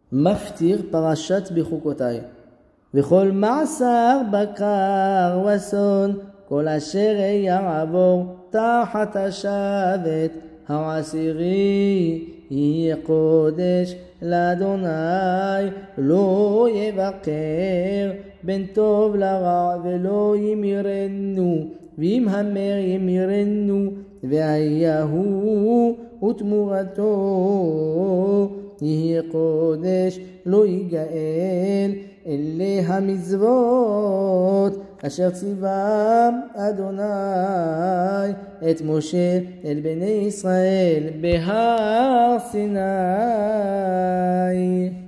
מפטיר פרשת בחוקותיי. וכל מעשר בקר וסון, כל אשר יעבור תחת השבת העשירי יהיה קודש לאדוני, לא יבקר בין טוב לרע ולא ימירנו, ואם המר ימירנו והיה הוא ותמורתו יהיה קודש, לא יגאל. אלה המצוות אשר ציווה אדוני את משה אל בני ישראל בהר סיני.